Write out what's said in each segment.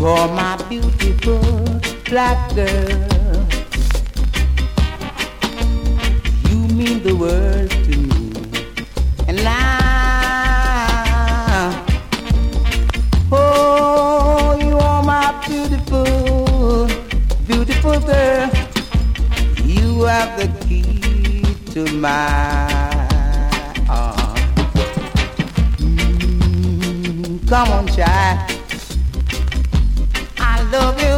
are my beautiful black girl. You mean the world to me. And now, oh, you are my beautiful, beautiful girl. You have the key to my heart. Come on, child. I love you.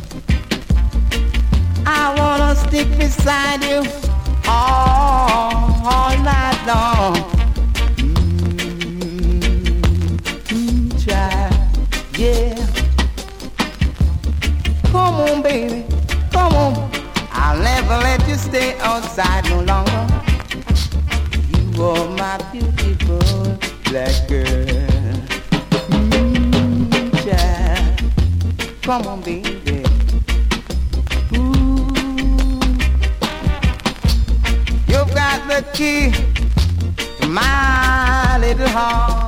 I wanna stick beside you all night long. Child, yeah. Come on, baby, come on. I'll never let you stay outside no longer. You are my beautiful black girl. Child, come on, baby. Ooh, you've got the key to my little heart.